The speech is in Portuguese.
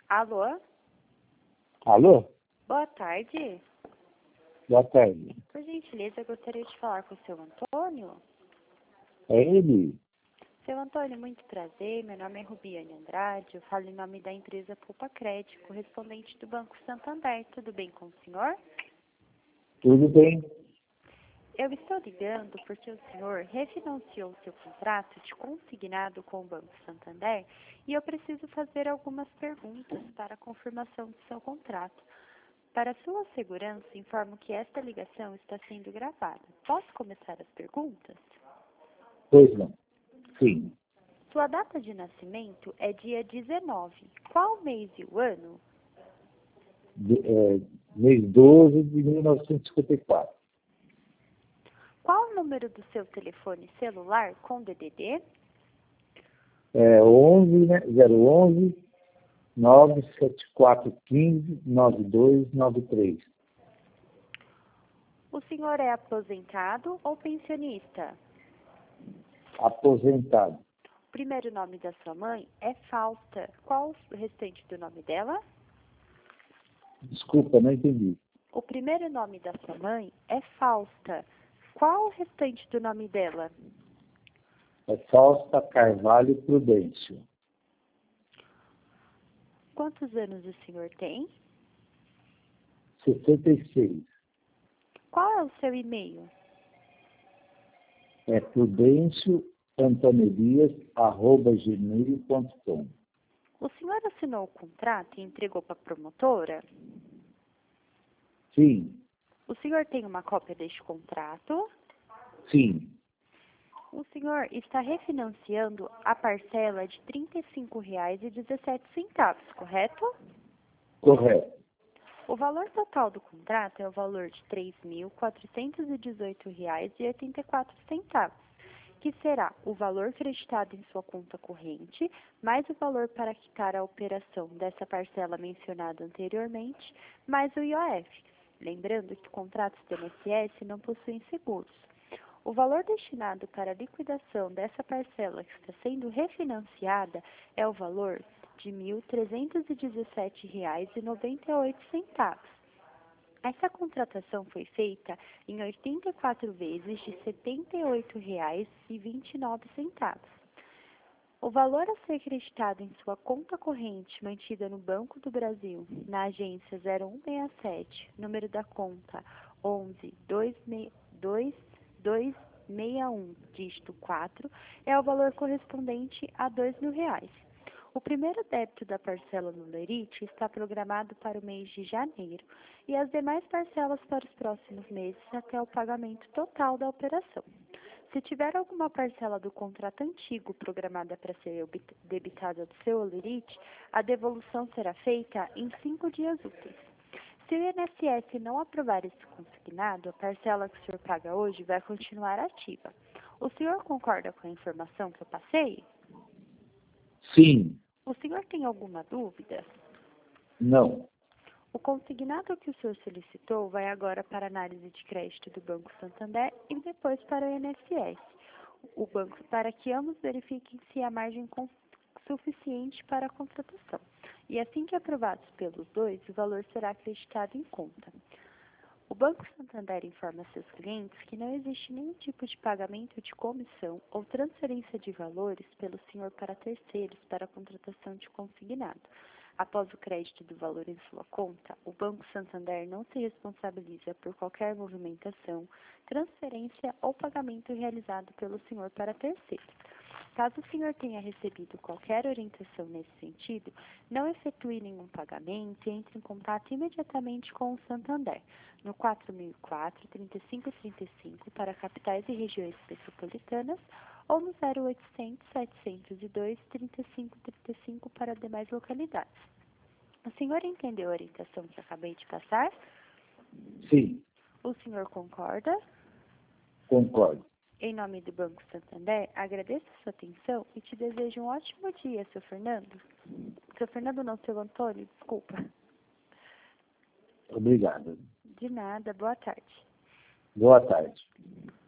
Alô? Alô? Boa tarde. Boa tarde. Por gentileza, eu gostaria de falar com o seu Antônio. É ele? Seu Antônio, muito prazer. Meu nome é Rubiane Andrade. Eu falo em nome da empresa Poupa Crédito, correspondente do Banco Santander. Tudo bem com o senhor? Tudo bem? Eu estou ligando porque o senhor refinanciou seu contrato de consignado com o Banco Santander e eu preciso fazer algumas perguntas para a confirmação do seu contrato. Para sua segurança, informo que esta ligação está sendo gravada. Posso começar as perguntas? Pois não. Sim. Sua data de nascimento é dia 19. Qual mês e o ano? Mês 12 de 1954. Qual o número do seu telefone celular com DDD? 11, né? 011 97415 9293. O senhor é aposentado ou pensionista? Aposentado. O primeiro nome da sua mãe é Fausta. Qual o restante do nome dela? Desculpa, não entendi. O primeiro nome da sua mãe é Fausta. Qual o restante do nome dela? É Fausta Carvalho Prudêncio. Quantos anos o senhor tem? 66. Qual é o seu e-mail? É prudencio.antonelias@gmail.com. O senhor assinou o contrato e entregou para a promotora? Sim. O senhor tem uma cópia deste contrato? Sim. O senhor está refinanciando a parcela de R$ 35,17, correto? Correto. O valor total do contrato é o valor de R$ 3.418,84, que será o valor creditado em sua conta corrente, mais o valor para quitar a operação dessa parcela mencionada anteriormente, mais o IOF. Lembrando que contratos do INSS não possuem seguros. O valor destinado para a liquidação dessa parcela que está sendo refinanciada é o valor de R$ 1.317,98. Essa contratação foi feita em 84 vezes de R$ 78,29. O valor a ser creditado em sua conta corrente mantida no Banco do Brasil, na agência 0167, número da conta 11-2261, dígito 4, é o valor correspondente a R$ 2.000. O primeiro débito da parcela no Lerite está programado para o mês de janeiro e as demais parcelas para os próximos meses até o pagamento total da operação. Se tiver alguma parcela do contrato antigo programada para ser debitada do seu Lerite, a devolução será feita em 5 dias úteis. Se o INSS não aprovar esse consignado, a parcela que o senhor paga hoje vai continuar ativa. O senhor concorda com a informação que eu passei? Sim. O senhor tem alguma dúvida? Não. O consignado que o senhor solicitou vai agora para a análise de crédito do Banco Santander e depois para o INSS. O banco, para que ambos verifiquem se há margem suficiente para a contratação. E assim que aprovados pelos dois, o valor será acreditado em conta. O Banco Santander informa seus clientes que não existe nenhum tipo de pagamento de comissão ou transferência de valores pelo senhor para terceiros para a contratação de consignado. Após o crédito do valor em sua conta, o Banco Santander não se responsabiliza por qualquer movimentação, transferência ou pagamento realizado pelo senhor para terceiros. Caso o senhor tenha recebido qualquer orientação nesse sentido, não efetue nenhum pagamento e entre em contato imediatamente com o Santander, no 4004-3535 para capitais e regiões metropolitanas ou no 0800-702-3535 para demais localidades. O senhor entendeu a orientação que acabei de passar? Sim. O senhor concorda? Concordo. Em nome do Banco Santander, agradeço a sua atenção e te desejo um ótimo dia, seu Fernando. Seu Fernando não, seu Antônio, desculpa. Obrigado. De nada, boa tarde. Boa tarde.